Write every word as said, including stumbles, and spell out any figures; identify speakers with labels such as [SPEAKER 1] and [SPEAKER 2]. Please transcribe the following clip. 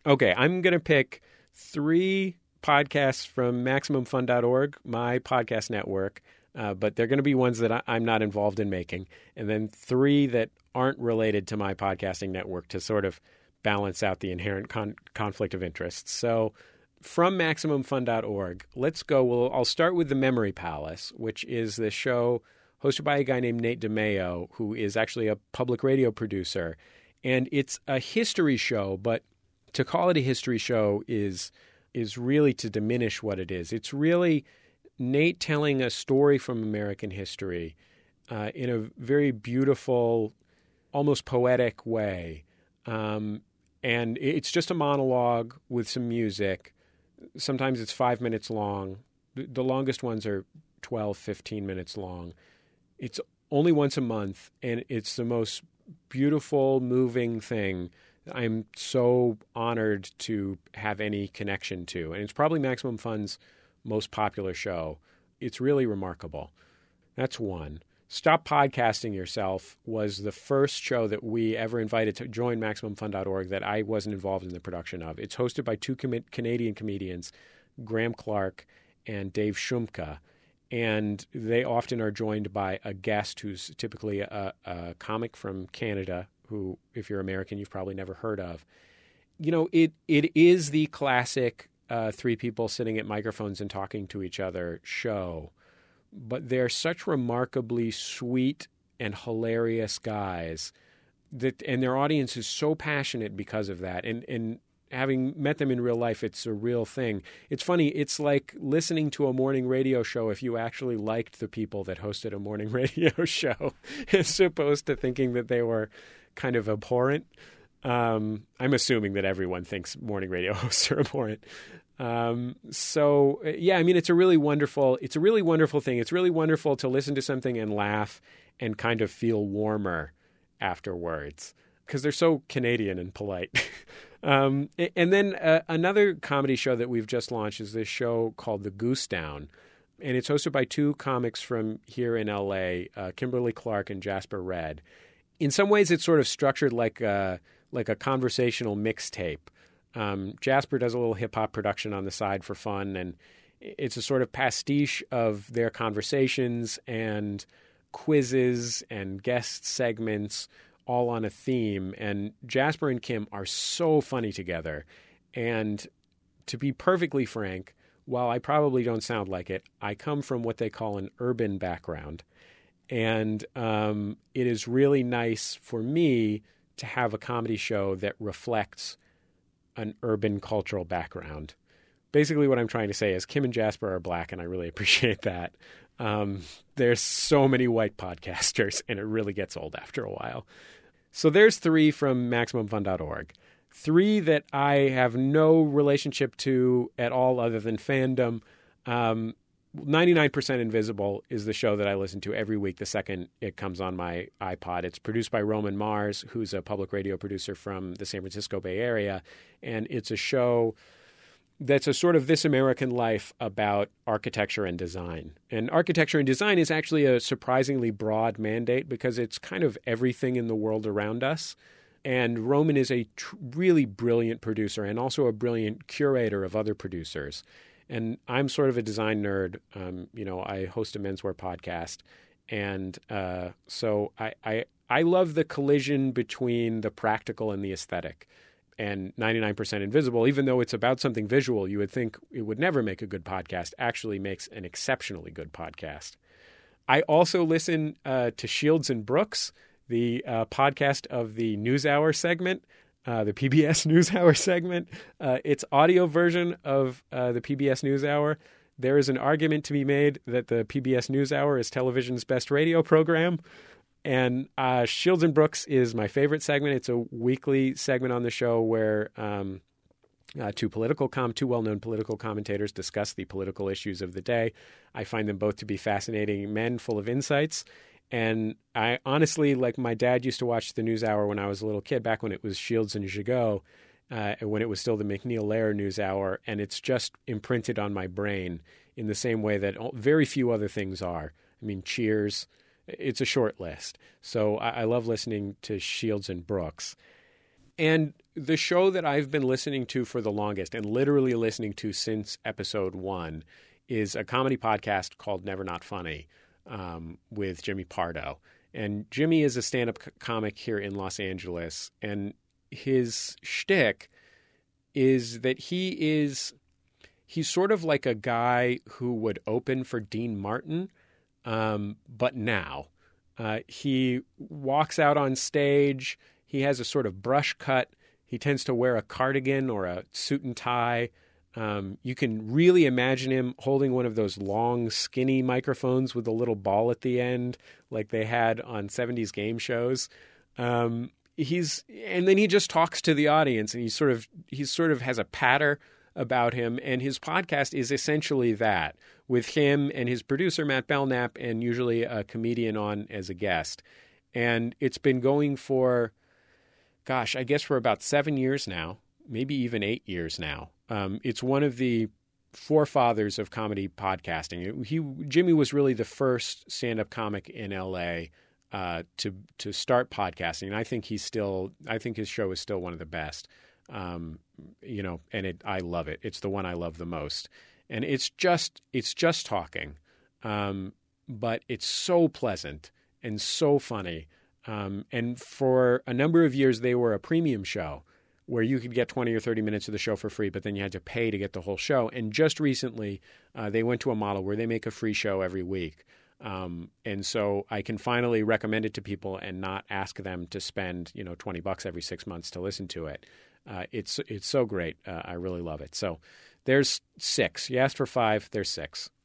[SPEAKER 1] Okay, I'm going to pick three podcasts from Maximum Fun dot org, my podcast network, uh, but they're going to be ones that I, I'm not involved in making, and then three that aren't related to my podcasting network to sort of balance out the inherent con- conflict of interest. So from Maximum Fun dot org, let's go. Well, I'll start with The Memory Palace, which is the show hosted by a guy named Nate DeMeo, who is actually a public radio producer. And it's a history show, but to call it a history show is is really to diminish what it is. It's really Nate telling a story from American history uh, in a very beautiful, almost poetic way. Um, and it's just a monologue with some music. Sometimes it's five minutes long. The longest ones are twelve, fifteen minutes long. It's only once a month, and it's the most beautiful, moving thing I'm so honored to have any connection to. And it's probably Maximum Fun's most popular show. It's really remarkable. That's one. Stop Podcasting Yourself was the first show that we ever invited to join Maximum Fun dot org that I wasn't involved in the production of. It's hosted by two com- Canadian comedians, Graham Clark and Dave Shumka. And they often are joined by a guest who's typically a, a comic from Canada, who, if you're American, you've probably never heard of. You know, it it is the classic uh, three people sitting at microphones and talking to each other show. But they're such remarkably sweet and hilarious guys that, and their audience is so passionate because of that. And and having met them in real life, it's a real thing. It's funny. It's like listening to a morning radio show if you actually liked the people that hosted a morning radio show, as opposed to thinking that they were kind of abhorrent. Um, I'm assuming that everyone thinks morning radio hosts are abhorrent. Um, so yeah, I mean, it's a really wonderful, it's a really wonderful thing. It's really wonderful to listen to something and laugh and kind of feel warmer afterwards because they're so Canadian and polite. um, and then uh, another comedy show that we've just launched is this show called The Goose Down. And it's hosted by two comics from here in L A, uh, Kimberly Clark and Jasper Red. In some ways, it's sort of structured like a, like a conversational mixtape. Um, Jasper does a little hip-hop production on the side for fun, and it's a sort of pastiche of their conversations and quizzes and guest segments all on a theme. And Jasper and Kim are so funny together. And to be perfectly frank, while I probably don't sound like it, I come from what they call an urban background. And um, it is really nice for me to have a comedy show that reflects an urban cultural background. Basically what I'm trying to say is Kim and Jasper are black, and I really appreciate that. Um, there's so many white podcasters, and it really gets old after a while. So there's three from Maximum Fun dot org. Three that I have no relationship to at all other than fandom. Um, ninety-nine percent Invisible is the show that I listen to every week the second it comes on my iPod. It's produced by Roman Mars, who's a public radio producer from the San Francisco Bay Area. And it's a show that's a sort of This American Life about architecture and design. And architecture and design is actually a surprisingly broad mandate because it's kind of everything in the world around us. And Roman is a tr- really brilliant producer and also a brilliant curator of other producers. And I'm sort of a design nerd. Um, you know, I host a menswear podcast. And uh, so I, I I love the collision between the practical and the aesthetic. And ninety-nine percent Invisible, even though it's about something visual, you would think it would never make a good podcast, actually makes an exceptionally good podcast. I also listen uh, to Shields and Brooks, the uh, podcast of the NewsHour segment. Uh, the P B S NewsHour segment. Uh, its audio version of uh, the P B S NewsHour. There is an argument to be made that the P B S NewsHour is television's best radio program. And uh, Shields and Brooks is my favorite segment. It's a weekly segment on the show where um, uh, two political com- two well-known political commentators discuss the political issues of the day. I find them both to be fascinating men full of insights. And I honestly, like my dad used to watch the NewsHour when I was a little kid, back when it was Shields and Gigot, uh, when it was still the McNeil Lehrer NewsHour, and it's just imprinted on my brain in the same way that very few other things are. I mean, Cheers, it's a short list. So I, I love listening to Shields and Brooks. And the show that I've been listening to for the longest, and literally listening to since episode one, is a comedy podcast called Never Not Funny um, with Jimmy Pardo. And Jimmy is a stand-up c- comic here in Los Angeles, and his shtick is that he is he's sort of like a guy who would open for Dean Martin, um, but now. Uh, he walks out on stage. He has a sort of brush cut. He tends to wear a cardigan or a suit and tie. Um, you can really imagine him holding one of those long, skinny microphones with a little ball at the end, like they had on seventies game shows. Um, he's and then he just talks to the audience, and he sort of he sort of has a patter about him. And his podcast is essentially that, with him and his producer Matt Belknap, and usually a comedian on as a guest. And it's been going for, gosh, I guess for about seven years now, maybe even eight years now. Um, it's one of the forefathers of comedy podcasting. He, Jimmy was really the first stand-up comic in L A uh, to to start podcasting, and I think he's still. I think his show is still one of the best. Um, you know, and it, I love it. It's the one I love the most, and it's just it's just talking, um, but it's so pleasant and so funny. Um, and for a number of years, they were a premium show, where you could get twenty or thirty minutes of the show for free, but then you had to pay to get the whole show. And just recently, uh, they went to a model where they make a free show every week. Um, and so I can finally recommend it to people and not ask them to spend, you know, twenty bucks every six months to listen to it. Uh, it's it's so great. Uh, I really love it. So there's six. You asked for five, there's six.